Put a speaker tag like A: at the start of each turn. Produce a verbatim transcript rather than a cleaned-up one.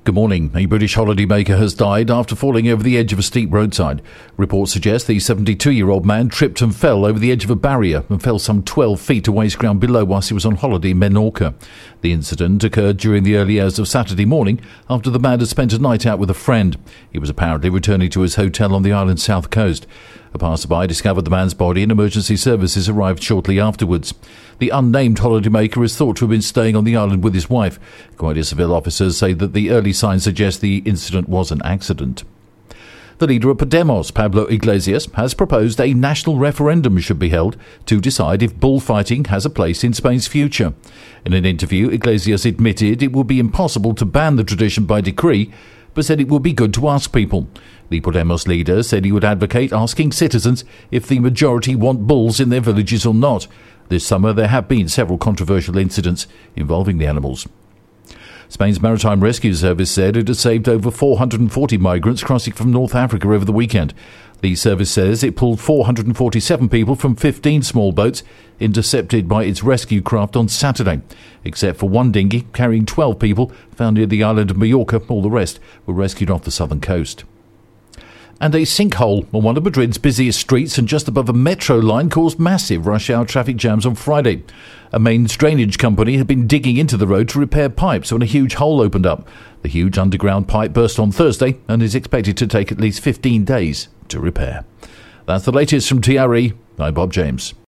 A: Good morning. A British holidaymaker has died after falling over the edge of a steep roadside. Reports suggest the seventy-two-year-old man tripped and fell over the edge of a barrier and fell some twelve feet to waste ground below whilst he was on holiday in Menorca. The incident occurred during the early hours of Saturday morning after the man had spent a night out with a friend. He was apparently returning to his hotel on the island's south coast. A passerby discovered the man's body and emergency services arrived shortly afterwards. The unnamed holidaymaker is thought to have been staying on the island with his wife. Guardia Civil officers say that the early signs suggest the incident was an accident. The leader of Podemos, Pablo Iglesias, has proposed a national referendum should be held to decide if bullfighting has a place in Spain's future. In an interview, Iglesias admitted it would be impossible to ban the tradition by decree, but said it would be good to ask people. The Podemos leader said he would advocate asking citizens if the majority want bulls in their villages or not. This summer there have been several controversial incidents involving the animals. Spain's Maritime Rescue Service said it has saved over four hundred forty migrants crossing from North Africa over the weekend. The service says it pulled four hundred forty-seven people from fifteen small boats intercepted by its rescue craft on Saturday, except for one dinghy carrying twelve people found near the island of Mallorca. All the rest were rescued off the southern coast. And a sinkhole on one of Madrid's busiest streets and just above a metro line caused massive rush-hour traffic jams on Friday. A mains drainage company had been digging into the road to repair pipes when a huge hole opened up. The huge underground pipe burst on Thursday and is expected to take at least fifteen days to repair. That's the latest from T R E. I'm Bob James.